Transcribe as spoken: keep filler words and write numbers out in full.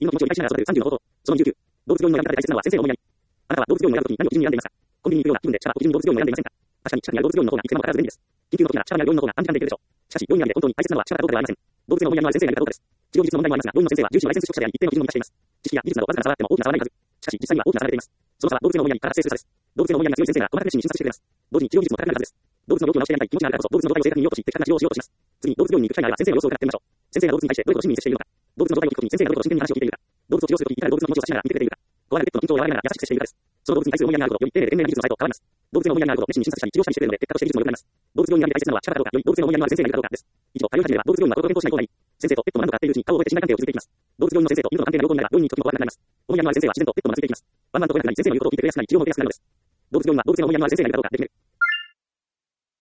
犬の気持ちを理解しながら育てるさんじゅうの方法。そのにじゅうきゅう。動物病院の選び方で大切なのは先生の思いやり。あなたは動物病院を選ぶときに何を基準に選んでいますか？コンビニに行くような気分でシャワーを基準に動物病院を選んでいませんか？確かに近くにある動物病院の方がいくらもかからず便利です。緊急の時ならシャワーにある病院の方が短時間で行けるでしょう。しかし、病院選びで本当に大切なのはシャワーかどうかではありません。動物の思いやりのある先生がいるかどうかです。治療技術の問題もありますが、病院の先生は重視のライセンス取得者であり、一定の基準を満たしています。知識や技術などわずかな差があっても大きな差はないはず。しかし、実際には大きな差が出ています。その差は動物の思いやりから発生する差です。動物の思いやりが強い先生が細かく熱心に診察してくれます。同時に治療技術も高くなるはずです。動物の病気を治してやりたい気持ちがあるからこそ、動物の状態を正確に見ようとし、的確な治療をしようとします。次に動物病院に行く機会があれば先生の様子を伺ってみましょう。先生が動物に対してどういうことを親身に接しているのか。動物の状態を聞くときに先生がどういうことを真剣に話を聞いているか。動物を治療するときいかなる動物の気持ちを察しながら見てくれているか。怖がるペットの緊張を和らげながら優しく接しているかです。その動物に対する思いやりがあるほど、より丁寧で賢明な技術の才と変わります。動物の思いやりがあるほど熱心に診察したり治療したりしてくれるので、結果として技術も良くなります。動物病院に選び大切なのは力かどうか、より動物の思いやりのある先生がいるかどうかです。以上、対応始めは動物病院はことを検討しない方がいい。先生とペットも何度か会っているうちに顔を覚えて信頼関係を築いていきます。動物病院の先生と犬の関係が良好になれば病院に行く時も怖くなくなります。思いやりのある先生は自然とペットも懐いていきます。ワンワンと声がかかり先生の言うことを聞いてくれやすくなり治療も受けやすくなるのです。動物病院は動物の思いやりのある先生がいるかどうかで決める。